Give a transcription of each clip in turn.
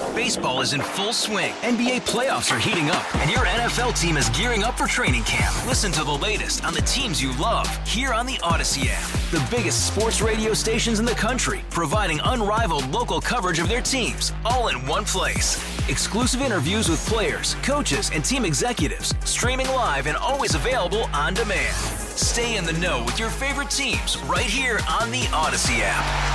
Baseball is in full swing. NBA playoffs are heating up, and your NFL team is gearing up for training camp. Listen to the latest on the teams you love here on the Odyssey app. The biggest sports radio stations in the country, providing unrivaled local coverage of their teams, all in one place. Exclusive interviews with players, coaches, and team executives, streaming live and always available on demand. Stay in the know with your favorite teams right here on the Odyssey app.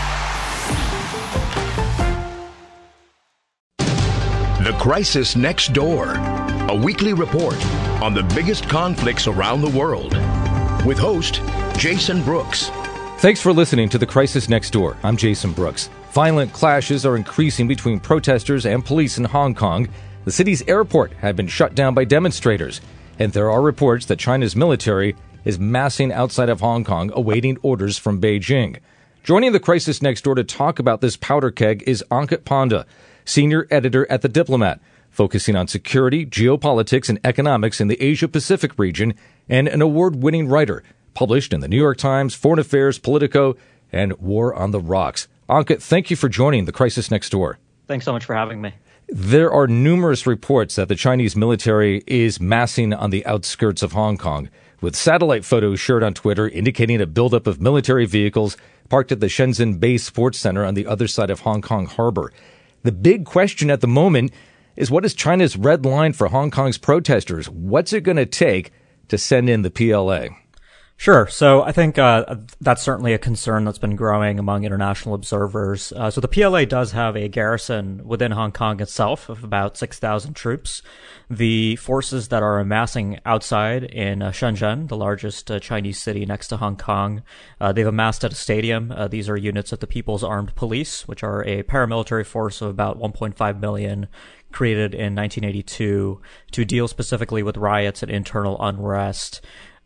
The Crisis Next Door, a weekly report on the biggest conflicts around the world, with host Jason Brooks. Thanks for listening to The Crisis Next Door. I'm Jason Brooks. Violent clashes are increasing between protesters and police in Hong Kong. The city's airport had been shut down by demonstrators, and there are reports that China's military is massing outside of Hong Kong, awaiting orders from Beijing. Joining The Crisis Next Door to talk about this powder keg is Ankit Panda, senior editor at The Diplomat, focusing on security, geopolitics, and economics in the Asia-Pacific region, and an award-winning writer, published in the New York Times, Foreign Affairs, Politico, and War on the Rocks. Ankit, thank you for joining The Crisis Next Door. Thanks so much for having me. There are numerous reports that the Chinese military is massing on the outskirts of Hong Kong, with satellite photos shared on Twitter indicating a buildup of military vehicles parked at the Shenzhen Bay Sports Center on the other side of Hong Kong Harbor. The big question at the moment is, what is China's red line for Hong Kong's protesters? What's it going to take to send in the PLA? Sure. So I think that's certainly a concern that's been growing among international observers. So the PLA does have a garrison within Hong Kong itself of about 6,000 troops. The forces that are amassing outside in Shenzhen, the largest Chinese city next to Hong Kong, they've amassed at a stadium. These are units of the People's Armed Police, which are a paramilitary force of about 1.5 million, created in 1982 to deal specifically with riots and internal unrest.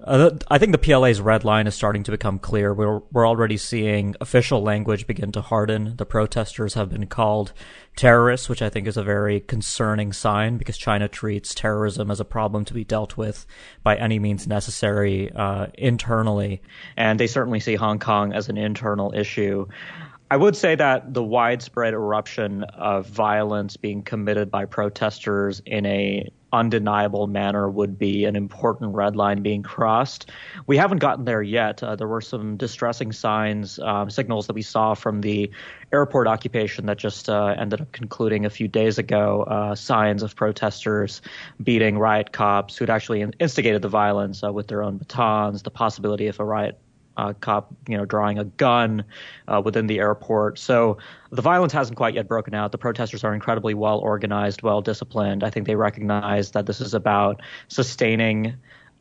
I think the PLA's red line is starting to become clear. We're already seeing official language begin to harden. The protesters have been called terrorists, which I think is a very concerning sign, because China treats terrorism as a problem to be dealt with by any means necessary internally. And they certainly see Hong Kong as an internal issue. I would say that the widespread eruption of violence being committed by protesters in a undeniable manner would be an important red line being crossed. We haven't gotten there yet. There were some distressing signals that we saw from the airport occupation that just ended up concluding a few days ago, signs of protesters beating riot cops who'd actually instigated the violence with their own batons, the possibility of a riot cop, drawing a gun within the airport. So the violence hasn't quite yet broken out. The protesters are incredibly well organized, well disciplined. I think they recognize that this is about sustaining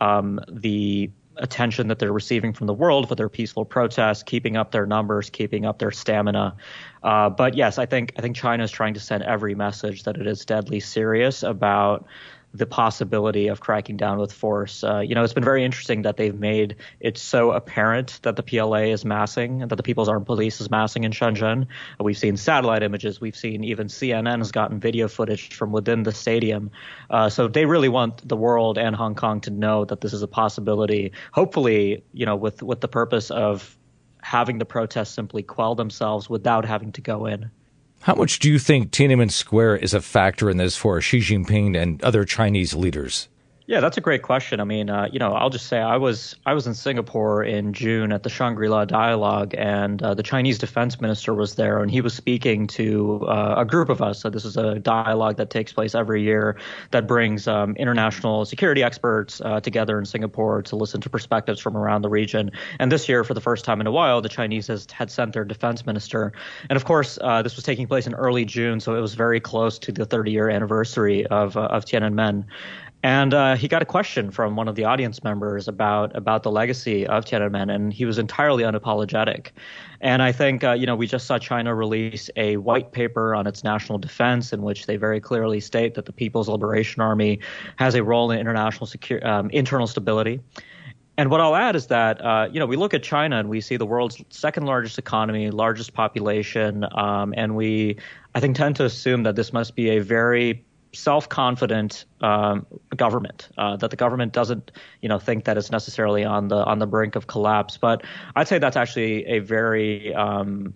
the attention that they're receiving from the world for their peaceful protests, keeping up their numbers, keeping up their stamina. But yes, I think China is trying to send every message that it is deadly serious about the possibility of cracking down with force. It's been very interesting that they've made it so apparent that the PLA is massing, that the People's Armed Police is massing in Shenzhen. We've seen satellite images. We've seen even CNN has gotten video footage from within the stadium. So they really want the world and Hong Kong to know that this is a possibility, hopefully, with the purpose of having the protests simply quell themselves without having to go in. How much do you think Tiananmen Square is a factor in this for Xi Jinping and other Chinese leaders? Yeah, that's a great question. I mean, I'll just say I was in Singapore in June at the Shangri-La Dialogue, and the Chinese defense minister was there, and he was speaking to a group of us. So this is a dialogue that takes place every year that brings international security experts together in Singapore to listen to perspectives from around the region. And this year, for the first time in a while, the Chinese had sent their defense minister. And of course, this was taking place in early June, so it was very close to the 30-year anniversary of Tiananmen. And he got a question from one of the audience members about the legacy of Tiananmen, and he was entirely unapologetic. And I think, we just saw China release a white paper on its national defense in which they very clearly state that the People's Liberation Army has a role in internal stability. And what I'll add is that, we look at China and we see the world's second largest economy, largest population, and we, I think, tend to assume that this must be a very self-confident government, that the government doesn't, think that it's necessarily on the brink of collapse. But I'd say that's actually a very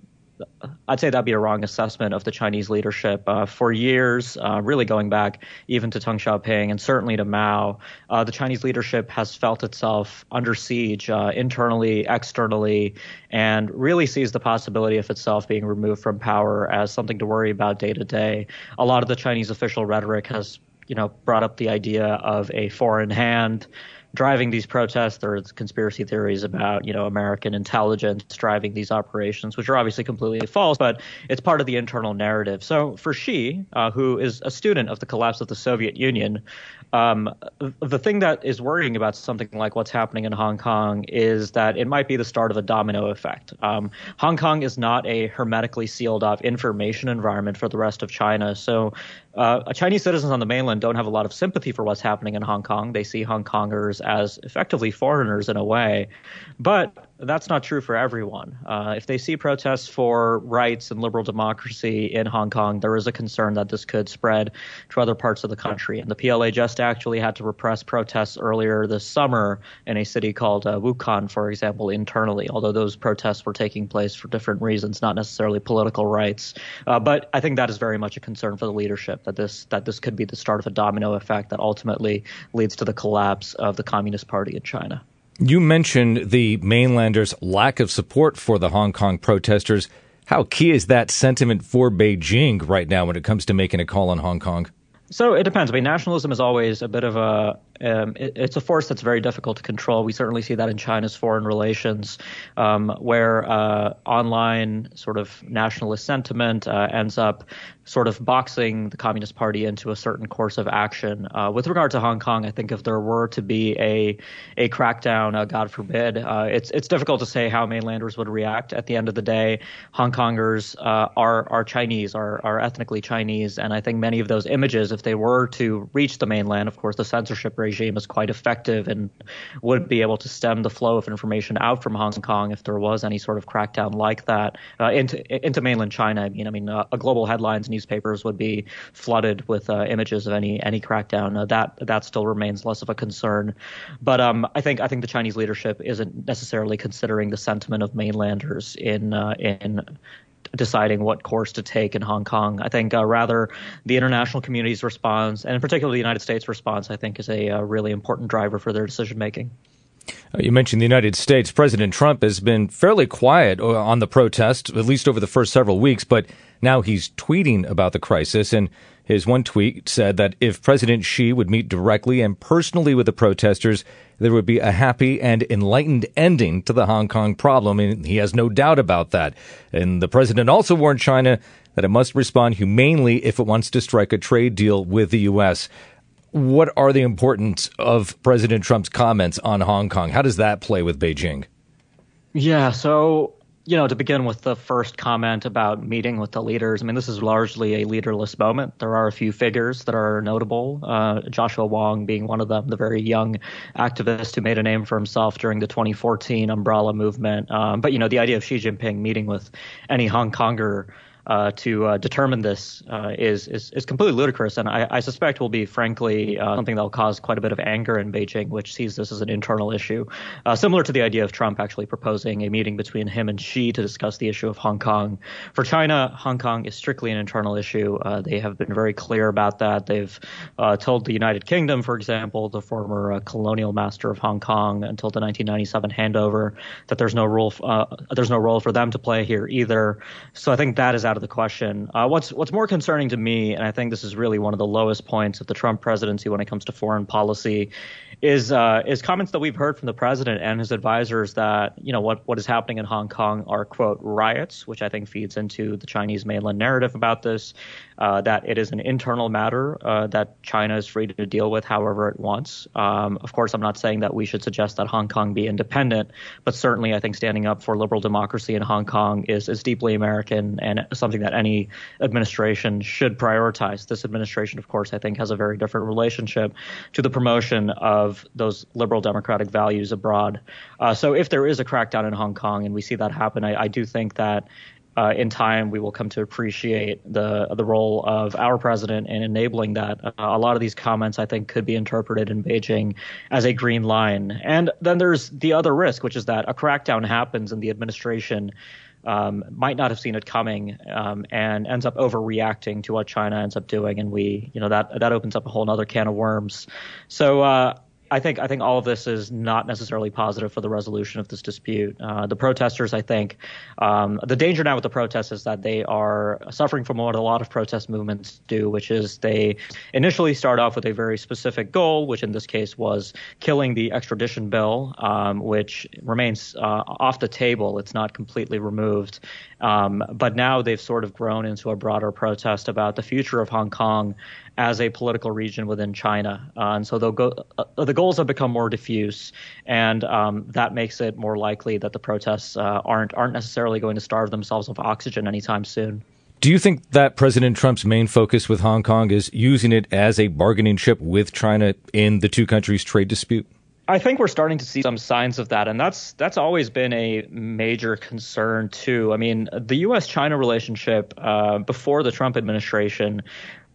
I'd say that'd be a wrong assessment of the Chinese leadership. For years, really going back even to Deng Xiaoping and certainly to Mao, the Chinese leadership has felt itself under siege internally, externally, and really sees the possibility of itself being removed from power as something to worry about day to day. A lot of the Chinese official rhetoric has, brought up the idea of a foreign hand driving these protests. There's conspiracy theories about, American intelligence driving these operations, which are obviously completely false, but it's part of the internal narrative. So for Xi, who is a student of the collapse of the Soviet Union, the thing that is worrying about something like what's happening in Hong Kong is that it might be the start of a domino effect. Hong Kong is not a hermetically sealed off information environment for the rest of China. So Chinese citizens on the mainland don't have a lot of sympathy for what's happening in Hong Kong. They see Hong Kongers as effectively foreigners in a way. But that's not true for everyone. If they see protests for rights and liberal democracy in Hong Kong, there is a concern that this could spread to other parts of the country. And the PLA just actually had to repress protests earlier this summer in a city called Wuhan, for example, internally, although those protests were taking place for different reasons, not necessarily political rights. But I think that is very much a concern for the leadership, that this could be the start of a domino effect that ultimately leads to the collapse of the Communist Party in China. You mentioned the mainlanders' lack of support for the Hong Kong protesters. How key is that sentiment for Beijing right now when it comes to making a call on Hong Kong? So it depends. I mean, nationalism is always a bit of it's a force that's very difficult to control. We certainly see that in China's foreign relations, where online sort of nationalist sentiment ends up sort of boxing the Communist Party into a certain course of action. With regard to Hong Kong, I think if there were to be a crackdown, God forbid, it's difficult to say how mainlanders would react. At the end of the day, Hong Kongers are Chinese, are ethnically Chinese, and I think many of those images, if they were to reach the mainland, of course, the censorship regime is quite effective and would be able to stem the flow of information out from Hong Kong if there was any sort of crackdown like that into mainland China. I mean, global headlines, newspapers would be flooded with images of any crackdown. That still remains less of a concern. But I think the Chinese leadership isn't necessarily considering the sentiment of mainlanders in deciding what course to take in Hong Kong. I think rather the international community's response, and in particular the United States response, I think is a really important driver for their decision making. You mentioned the United States. President Trump has been fairly quiet on the protest, at least over the first several weeks, but now he's tweeting about the crisis, and his one tweet said that if President Xi would meet directly and personally with the protesters, there would be a happy and enlightened ending to the Hong Kong problem, and he has no doubt about that. And the president also warned China that it must respond humanely if it wants to strike a trade deal with the U.S. What are the importance of President Trump's comments on Hong Kong? How does that play with Beijing? Yeah, so, to begin with the first comment about meeting with the leaders, I mean, this is largely a leaderless moment. There are a few figures that are notable, Joshua Wong being one of them, the very young activist who made a name for himself during the 2014 Umbrella movement. But, the idea of Xi Jinping meeting with any Hong Konger to determine this is completely ludicrous, and I suspect will be, frankly, something that will cause quite a bit of anger in Beijing, which sees this as an internal issue, similar to the idea of Trump actually proposing a meeting between him and Xi to discuss the issue of Hong Kong. For China, Hong Kong is strictly an internal issue. They have been very clear about that. They've told the United Kingdom, for example, the former colonial master of Hong Kong until the 1997 handover, that there's no role for them to play here either. So I think that is out of the question. What's more concerning to me, and I think this is really one of the lowest points of the Trump presidency when it comes to foreign policy, is comments that we've heard from the president and his advisors that what is happening in Hong Kong are, quote, riots, which I think feeds into the Chinese mainland narrative about this, that it is an internal matter that China is free to deal with however it wants. Of course, I'm not saying that we should suggest that Hong Kong be independent, but certainly I think standing up for liberal democracy in Hong Kong is deeply American and something that any administration should prioritize. This administration, of course, I think has a very different relationship to the promotion of those liberal democratic values abroad. So if there is a crackdown in Hong Kong and we see that happen, I do think that in time we will come to appreciate the role of our president in enabling that. A lot of these comments, I think, could be interpreted in Beijing as a green line. And then there's the other risk, which is that a crackdown happens and the administration might not have seen it coming, and ends up overreacting to what China ends up doing, and that opens up a whole other can of worms. So I think all of this is not necessarily positive for the resolution of this dispute. The protesters, I think, the danger now with the protests is that they are suffering from what a lot of protest movements do, which is they initially start off with a very specific goal, which in this case was killing the extradition bill, which remains off the table. It's not completely removed. But now they've sort of grown into a broader protest about the future of Hong Kong as a political region within China. And so the goals have become more diffuse, and that makes it more likely that the protests aren't necessarily going to starve themselves of oxygen anytime soon. Do you think that President Trump's main focus with Hong Kong is using it as a bargaining chip with China in the two countries' trade dispute? I think we're starting to see some signs of that, and that's always been a major concern too. I mean, the U.S.-China relationship before the Trump administration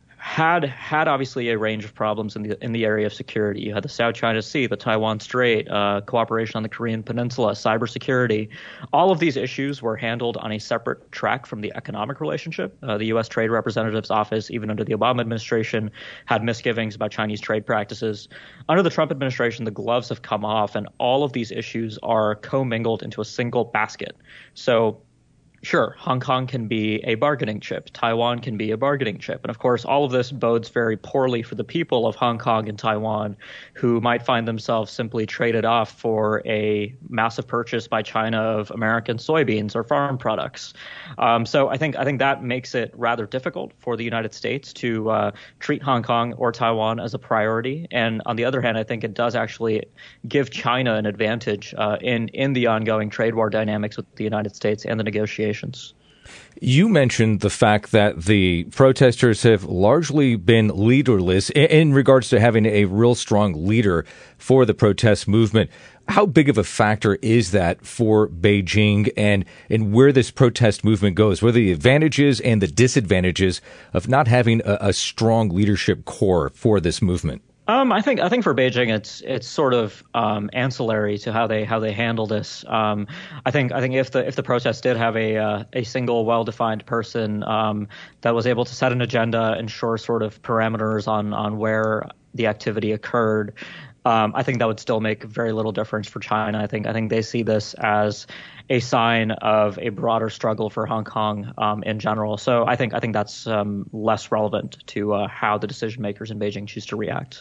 had obviously a range of problems in the area of security. You had the South China Sea, the Taiwan Strait, cooperation on the Korean Peninsula, cybersecurity. All of these issues were handled on a separate track from the economic relationship. The U.S. Trade Representative's office, even under the Obama administration, had misgivings about Chinese trade practices. Under the Trump administration, the gloves have come off, and all of these issues are commingled into a single basket. So sure, Hong Kong can be a bargaining chip. Taiwan can be a bargaining chip. And of course, all of this bodes very poorly for the people of Hong Kong and Taiwan, who might find themselves simply traded off for a massive purchase by China of American soybeans or farm products. So I think that makes it rather difficult for the United States to treat Hong Kong or Taiwan as a priority. And on the other hand, I think it does actually give China an advantage in the ongoing trade war dynamics with the United States and the negotiations. You mentioned the fact that the protesters have largely been leaderless in regards to having a real strong leader for the protest movement. How big of a factor is that for Beijing and where this protest movement goes? What are the advantages and the disadvantages of not having a strong leadership core for this movement? I think for Beijing, it's sort of ancillary to how they handle this. I think if the protests did have a single well-defined person that was able to set an agenda, ensure sort of parameters on where the activity occurred, I think that would still make very little difference for China. I think they see this as a sign of a broader struggle for Hong Kong in general. So I think that's less relevant to how the decision makers in Beijing choose to react.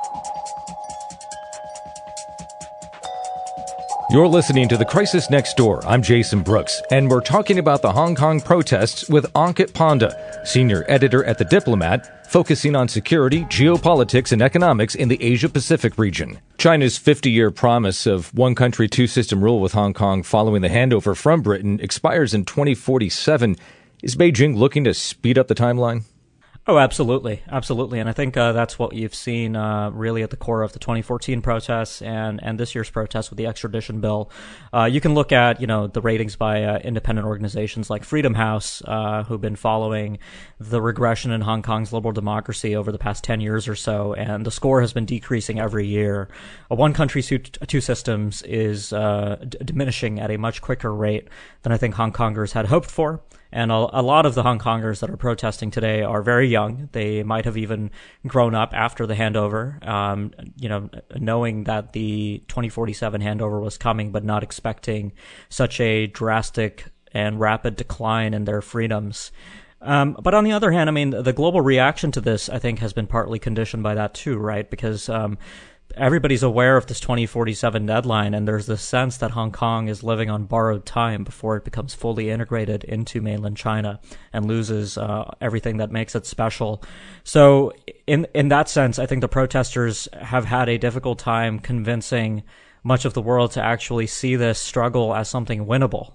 You're listening to The Crisis Next Door. I'm Jason Brooks, and we're talking about the Hong Kong protests with Ankit Panda, senior editor at The Diplomat, focusing on security, geopolitics, and economics in the Asia-Pacific region. China's 50-year promise of one country, two system rule with Hong Kong following the handover from Britain expires in 2047. Is Beijing looking to speed up the timeline? Oh, absolutely. Absolutely. And I think that's what you've seen really at the core of the 2014 protests and this year's protests with the extradition bill. You can look at, the ratings by independent organizations like Freedom House, who've been following the regression in Hong Kong's liberal democracy over the past 10 years or so. And the score has been decreasing every year. One country, two systems is diminishing at a much quicker rate than I think Hong Kongers had hoped for. And a lot of the Hong Kongers that are protesting today are very young. They might have even grown up after the handover, knowing that the 2047 handover was coming, but not expecting such a drastic and rapid decline in their freedoms. But on the other hand, I mean, the global reaction to this, I think, has been partly conditioned by that too, right? Because everybody's aware of this 2047 deadline, and there's this sense that Hong Kong is living on borrowed time before it becomes fully integrated into mainland China and loses everything that makes it special. So in that sense, I think the protesters have had a difficult time convincing much of the world to actually see this struggle as something winnable.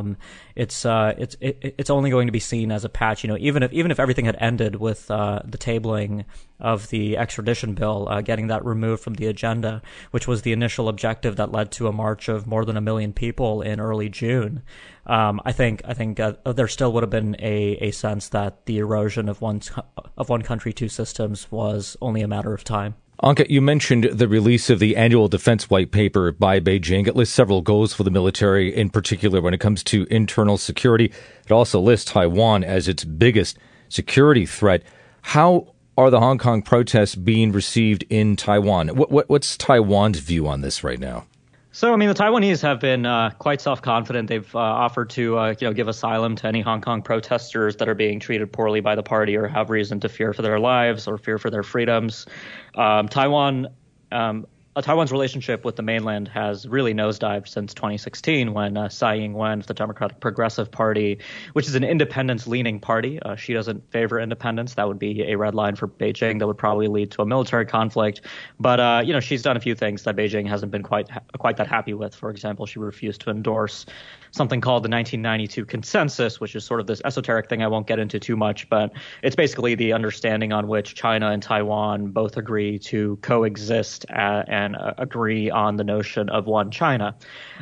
It's only going to be seen as a patch. Even if everything had ended with the tabling of the extradition bill, getting that removed from the agenda, which was the initial objective that led to a march of more than 1 million people in early June. I think there still would have been a sense that the erosion of one country, two systems was only a matter of time. Anka, you mentioned the release of the annual defense white paper by Beijing. It lists several goals for the military, in particular when it comes to internal security. It also lists Taiwan as its biggest security threat. How are the Hong Kong protests being received in Taiwan? What's Taiwan's view on this right now? So, I mean, the Taiwanese have been quite self-confident. They've offered to, give asylum to any Hong Kong protesters that are being treated poorly by the party or have reason to fear for their lives or fear for their freedoms. Taiwan's relationship with the mainland has really nosedived since 2016 when Tsai Ing-wen of the Democratic Progressive Party, which is an independence-leaning party, she doesn't favor independence. That would be a red line for Beijing that would probably lead to a military conflict. But, she's done a few things that Beijing hasn't been quite that happy with. For example, she refused to endorse something called the 1992 Consensus, which is sort of this esoteric thing I won't get into too much, but it's basically the understanding on which China and Taiwan both agree to coexist and agree on the notion of one China.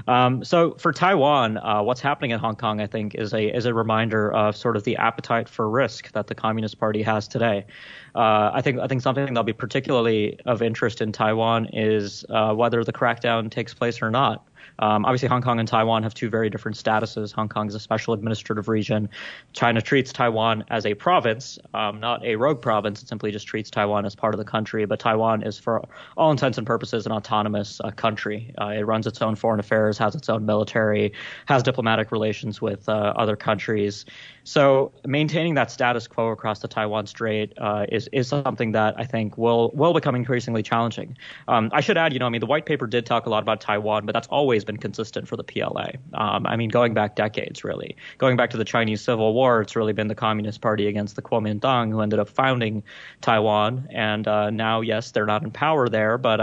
So for Taiwan, what's happening in Hong Kong, I think, is a reminder of sort of the appetite for risk that the Communist Party has today. I think something that'll be particularly of interest in Taiwan is whether the crackdown takes place or not. Obviously, Hong Kong and Taiwan have two very different statuses. Hong Kong is a special administrative region. China treats Taiwan as a province, not a rogue province. It simply just treats Taiwan as part of the country. But Taiwan is, for all intents and purposes, an autonomous country. It runs its own foreign affairs, has its own military, has diplomatic relations with other countries. So maintaining that status quo across the Taiwan Strait is something that I think will become increasingly challenging. I should add, the white paper did talk a lot about Taiwan, but that's always been consistent for the PLA. Going back decades, really. Going back to the Chinese Civil War, it's really been the Communist Party against the Kuomintang who ended up founding Taiwan. And now, yes, they're not in power there, but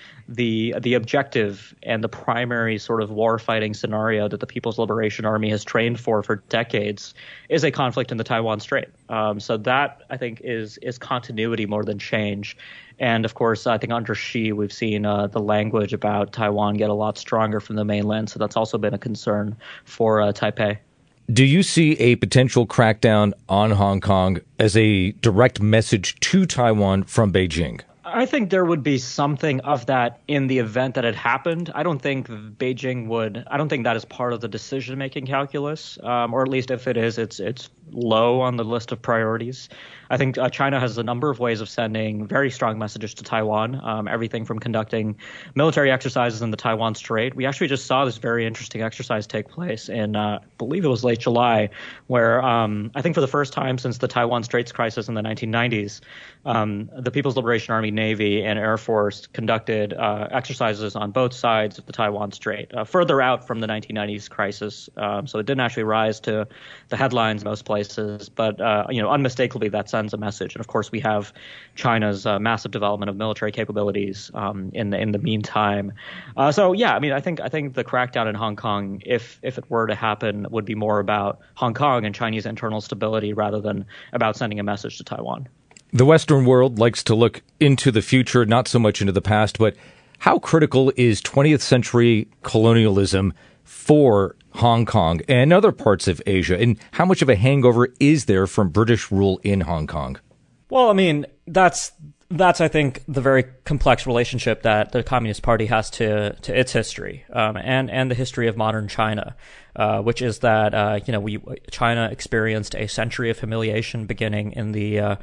the objective and the primary sort of war-fighting scenario that the People's Liberation Army has trained for decades is a conflict in the Taiwan Strait. So that, I think, is continuity more than change. And, of course, I think under Xi, we've seen the language about Taiwan get a lot stronger from the mainland. So that's also been a concern for Taipei. Do you see a potential crackdown on Hong Kong as a direct message to Taiwan from Beijing? I think there would be something of that in the event that it happened. I don't think Beijing would. I don't think that is part of the decision-making calculus, or at least if it is, it's low on the list of priorities. I think China has a number of ways of sending very strong messages to Taiwan, everything from conducting military exercises in the Taiwan Strait. We actually just saw this very interesting exercise take place in, I believe it was late July, where I think for the first time since the Taiwan Straits crisis in the 1990s, the People's Liberation Army, Navy, and Air Force conducted exercises on both sides of the Taiwan Strait, further out from the 1990s crisis. So it didn't actually rise to the headlines in most places, but unmistakably that sends a message. And of course, we have China's massive development of military capabilities in the meantime. I think the crackdown in Hong Kong, if it were to happen, would be more about Hong Kong and Chinese internal stability rather than about sending a message to Taiwan. The Western world likes to look into the future, not so much into the past, but how critical is 20th century colonialism for Hong Kong and other parts of Asia? And how much of a hangover is there from British rule in Hong Kong? Well, that's I think the very complex relationship that the Communist Party has to its history, and the history of modern China, which is that China experienced a century of humiliation beginning in the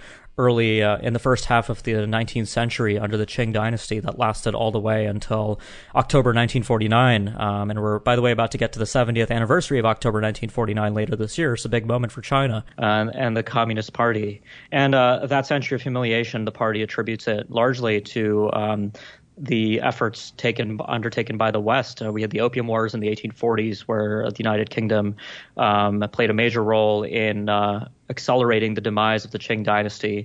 in the first half of the 19th century under the Qing dynasty that lasted all the way until October 1949. And we're, by the way, about to get to the 70th anniversary of October 1949 later this year. It's a big moment for China and the Communist Party. And that century of humiliation, the party attributes it largely to the efforts undertaken by the West. We had the Opium Wars in the 1840s, where the United Kingdom played a major role in accelerating the demise of the Qing dynasty.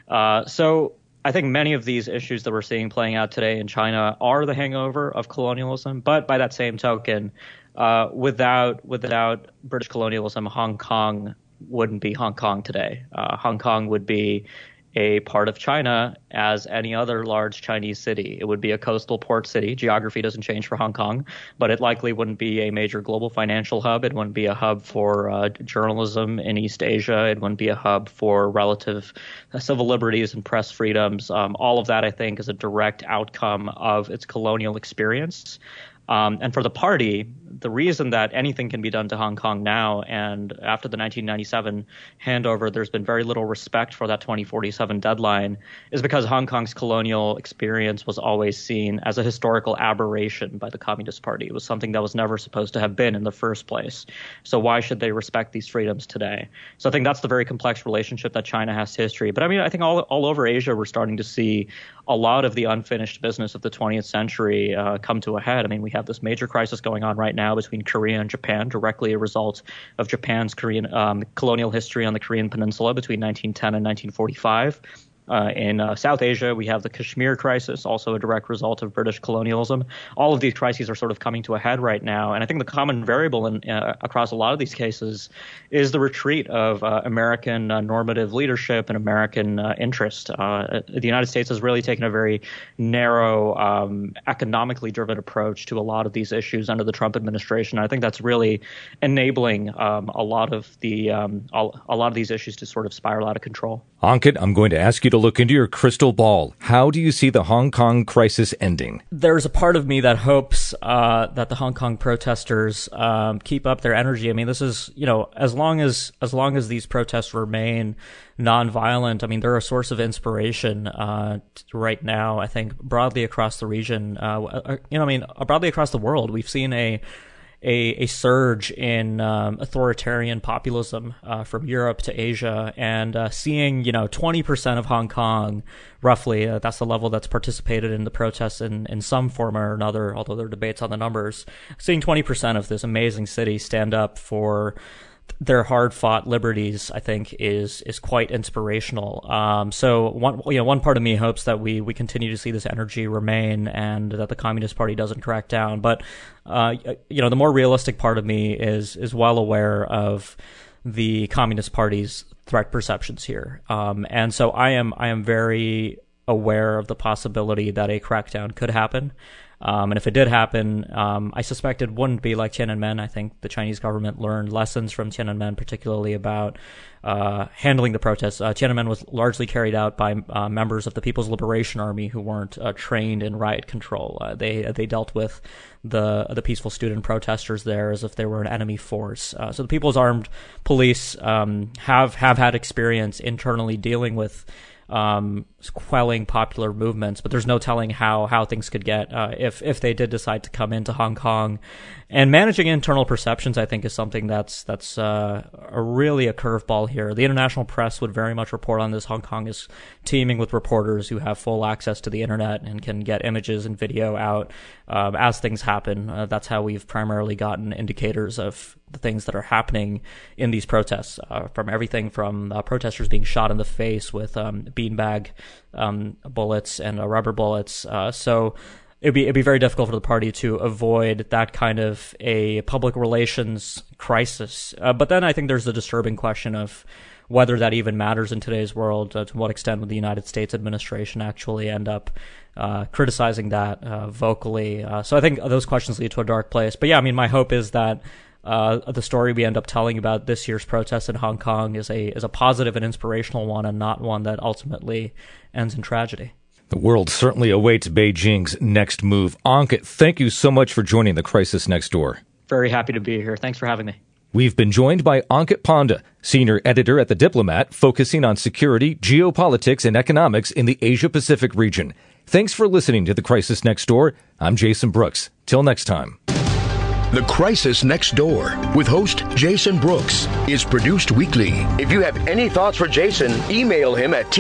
So I think many of these issues that we're seeing playing out today in China are the hangover of colonialism. But by that same token, without British colonialism, Hong Kong wouldn't be Hong Kong today. Hong Kong would be a part of China as any other large Chinese city. It would be a coastal port city. Geography doesn't change for Hong Kong, but it likely wouldn't be a major global financial hub. It wouldn't be a hub for journalism in East Asia. It wouldn't be a hub for relative civil liberties and press freedoms. All of that, I think, is a direct outcome of its colonial experience. And for the party, the reason that anything can be done to Hong Kong now and after the 1997 handover, there's been very little respect for that 2047 deadline is because Hong Kong's colonial experience was always seen as a historical aberration by the Communist Party. It was something that was never supposed to have been in the first place. So why should they respect these freedoms today? So I think that's the very complex relationship that China has to history. But I mean, I think all over Asia, we're starting to see a lot of the unfinished business of the 20th century come to a head. I mean, we have this major crisis going on right now between Korea and Japan, directly a result of Japan's Korean colonial history on the Korean Peninsula between 1910 and 1945. In South Asia, we have the Kashmir crisis, also a direct result of British colonialism. All of these crises are sort of coming to a head right now. And I think the common variable across a lot of these cases is the retreat of American normative leadership and American interest. The United States has really taken a very narrow, economically driven approach to a lot of these issues under the Trump administration. I think that's really enabling a lot of these issues to sort of spiral out of control. Ankit, I'm going to ask you to look into your crystal ball. How do you see the Hong Kong crisis ending? There's a part of me that hopes that the Hong Kong protesters keep up their energy. I mean, this is, as long as these protests remain nonviolent, I mean, they're a source of inspiration right now, I think, broadly across the region. Broadly across the world. We've seen a surge in authoritarian populism from Europe to Asia, and seeing 20% of Hong Kong, roughly, that's the level that's participated in the protests in some form or another, although there are debates on the numbers. Seeing 20% of this amazing city stand up for their hard-fought liberties, I think, is quite inspirational. So one part of me hopes that we continue to see this energy remain and that the Communist Party doesn't crack down. But the more realistic part of me is well aware of the Communist Party's threat perceptions here, and so I am very aware of the possibility that a crackdown could happen. And if it did happen, I suspect it wouldn't be like Tiananmen. I think the Chinese government learned lessons from Tiananmen, particularly about handling the protests. Tiananmen was largely carried out by members of the People's Liberation Army who weren't trained in riot control. They dealt with the peaceful student protesters there as if they were an enemy force. So the People's Armed Police have had experience internally dealing with quelling popular movements, but there's no telling how things could get if they did decide to come into Hong Kong. And managing internal perceptions, I think, is something that's really a curveball here. The international press would very much report on this. Hong Kong is teeming with reporters who have full access to the internet and can get images and video out as things happen. That's how we've primarily gotten indicators of the things that are happening in these protests, from everything from protesters being shot in the face with beanbag bullets and rubber bullets. So it'd be very difficult for the party to avoid that kind of a public relations crisis. But then I think there's the disturbing question of whether that even matters in today's world. To what extent would the United States administration actually end up criticizing that vocally? So I think those questions lead to a dark place. But yeah, I mean, my hope is that the story we end up telling about this year's protests in Hong Kong is a positive and inspirational one, and not one that ultimately ends in tragedy. The world certainly awaits Beijing's next move. Ankit, thank you so much for joining the Crisis Next Door. Very happy to be here. Thanks for having me. We've been joined by Ankit Panda, senior editor at The Diplomat, focusing on security, geopolitics, and economics in the Asia-Pacific region. Thanks for listening to The Crisis Next Door. I'm Jason Brooks. Till next time. The Crisis Next Door with host Jason Brooks is produced weekly. If you have any thoughts for Jason, email him at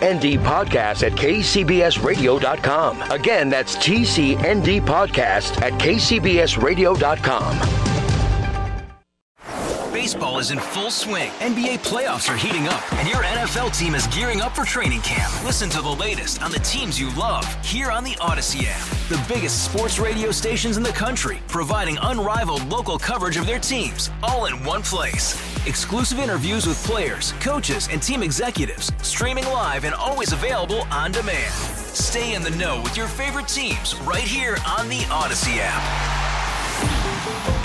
tcndpodcast@kcbsradio.com. Again, that's tcndpodcast@kcbsradio.com. Baseball is in full swing. NBA playoffs are heating up, and your NFL team is gearing up for training camp. Listen to the latest on the teams you love here on the Odyssey app. The biggest sports radio stations in the country, providing unrivaled local coverage of their teams, all in one place. Exclusive interviews with players, coaches, and team executives, streaming live and always available on demand. Stay in the know with your favorite teams right here on the Odyssey app.